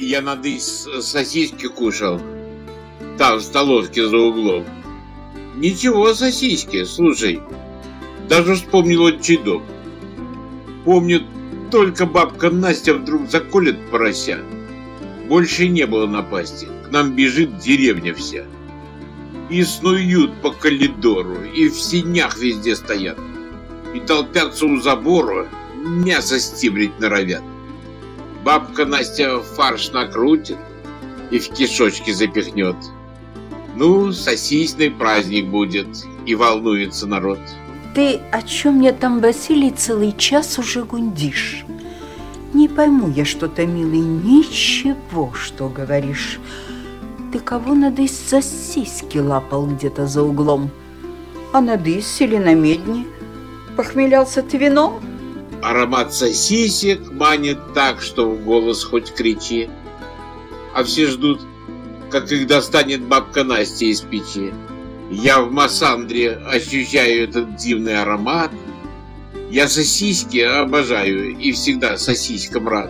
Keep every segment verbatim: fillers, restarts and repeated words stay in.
я надысь сосиски кушал. Там, в столовке за углом. Ничего, сосиски, слушай. Даже вспомнил отчий дом. Помню, только бабка Настя вдруг заколет порося. Больше не было напасти. К нам бежит деревня вся. И снуют по коридору, и в сенях везде стоят. И толпятся у забора, мясо стибрить норовят. Бабка Настя фарш накрутит и в кишочки запихнет. Ну, сосисный праздник будет, и волнуется народ. Ты о чем мне там, Василий, целый час уже гундишь? Не пойму я что-то, милый, ничего, что говоришь. Ты кого надысь за сиськи лапал где-то за углом? А надысь или на медне? Похмелялся ты вином? Аромат сосисек манит так, что в голос хоть кричи. А все ждут, как их достанет бабка Настя из печи. Я в Массандре ощущаю этот дивный аромат. Я сосиски обожаю и всегда сосискам рад.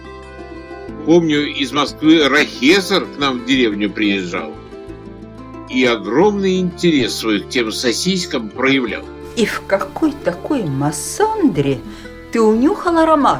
Помню, из Москвы Рахесар к нам в деревню приезжал и огромный интерес свой к тем сосискам проявлял. И в какой такой Массандре ты унюхал аромат?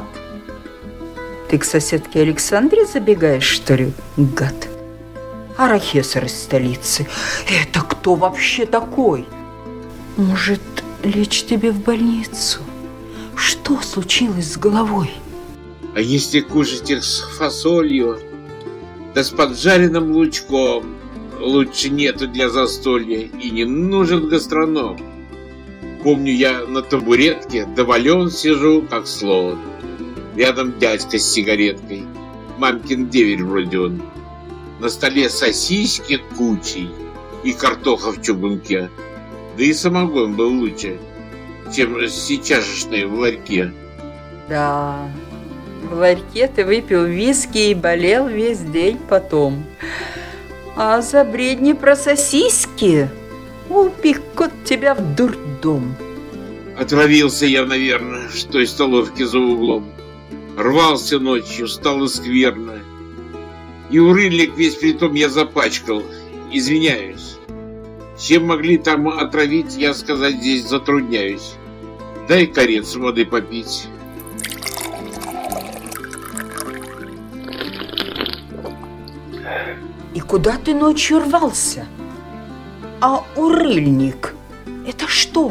Ты к соседке Александре забегаешь, что ли, гад? А Рахесар из столицы — это кто вообще такой? Может, лечь тебе в больницу? Что случилось с головой? А если кушать их с фасолью, да с поджаренным лучком, лучше нету для застолья и не нужен гастроном. Помню, я на табуретке довален сижу, как слон. Рядом дядька с сигареткой, мамкин деверь вроде он. На столе сосиски кучей и картоха в чугунке. Да и самогон был лучше, чем сейчасшный в ларьке. Да, в ларьке ты выпил виски и болел весь день потом. А за бредни про сосиски упекут тебя в дурдом. Отравился я, наверное, в той столовке за углом. Рвался ночью, стало скверно. И урыльник весь притом я запачкал. Извиняюсь. Чем могли там отравить, я сказать здесь затрудняюсь. Дай корец воды попить. И куда ты ночью рвался? А урыльник — это что?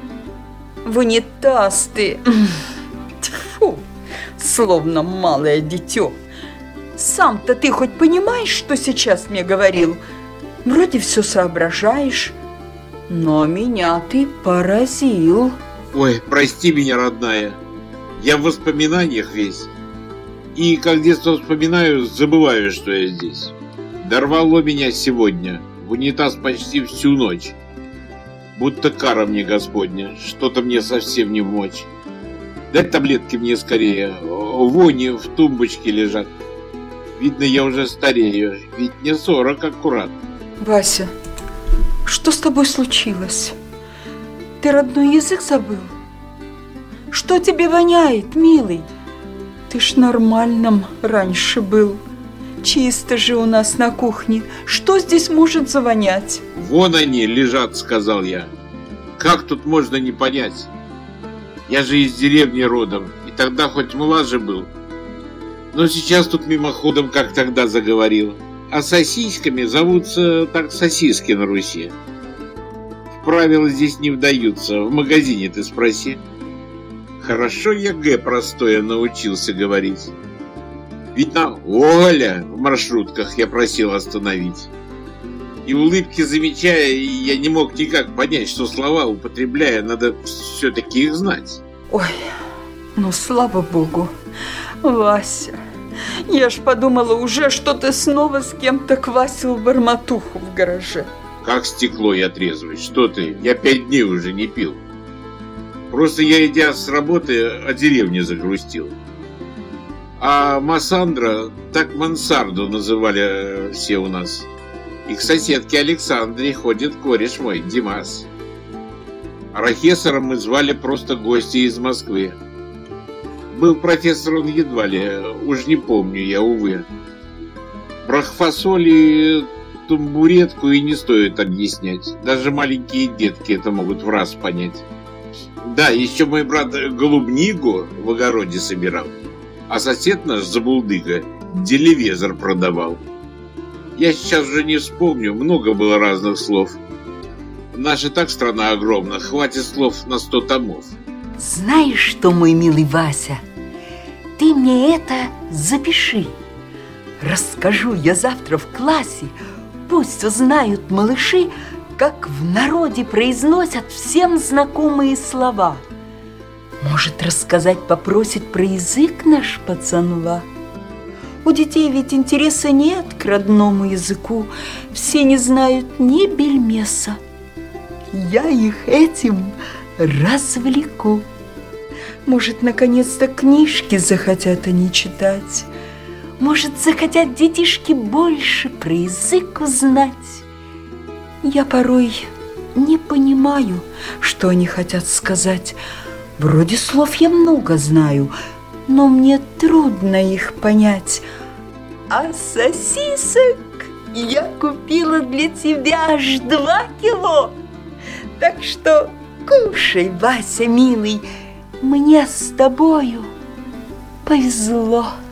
В унитаз ты. Тьфу, словно малое дитё. Сам-то ты хоть понимаешь, что сейчас мне говорил? Вроде все соображаешь, но меня ты поразил. Ой, прости меня, родная. Я в воспоминаниях весь. И как детство вспоминаю, забываю, что я здесь. Дорвало меня сегодня в унитаз почти всю ночь. Будто кара мне Господня, что-то мне совсем не вмочь. Дай таблетки мне скорее, вони в тумбочке лежат. Видно, я уже старею, ведь мне сорок аккурат. Вася, что с тобой случилось? Ты родной язык забыл? Что тебе воняет, милый? Ты ж нормальным раньше был. Чисто же у нас на кухне. Что здесь может завонять? Вон они лежат, сказал я. Как тут можно не понять? Я же из деревни родом, и тогда хоть млаже был. Но сейчас тут мимоходом, как тогда заговорил. А сосисками зовутся так сосиски на Руси. В правила здесь не вдаются, в магазине ты спроси. Хорошо я гэ простое научился говорить. Ведь на Оля в маршрутках я просил остановить. И улыбки замечая, я не мог никак понять, что слова употребляя, надо все-таки их знать. Ой, ну слава богу, Вася, я ж подумала уже, что ты снова с кем-то квасил бормотуху в гараже. Как стекло я трезвый, что ты, я пять дней уже не пил. Просто я, идя с работы, о деревне загрустил. А Массандра, так мансарду называли все у нас. И к соседке Александре ходит кореш мой, Димас. А Рахесаром мы звали просто гостя из Москвы. Был профессор он едва ли, уж не помню я, увы. Про фасоли, тамбуретку и не стоит объяснять. Даже маленькие детки это могут в раз понять. Да, еще мой брат голубнигу в огороде собирал, а сосед наш, забулдыга, телевизор продавал. Я сейчас уже не вспомню, много было разных слов. Наша так страна огромна, хватит слов на сто томов. Знаешь что, мой милый Вася, ты мне это запиши. Расскажу я завтра в классе, пусть узнают малыши, как в народе произносят всем знакомые слова. Может, рассказать попросит про язык наш пацанва? У детей ведь интереса нет к родному языку, все не знают ни бельмеса. Я их этим развлеку. Может, наконец-то книжки захотят они читать. Может, захотят детишки больше про язык узнать. Я порой не понимаю, что они хотят сказать. Вроде слов я много знаю, но мне трудно их понять. А сосисок я купила для тебя аж два кило. Так что кушай, Вася, милый, мне с тобою повезло.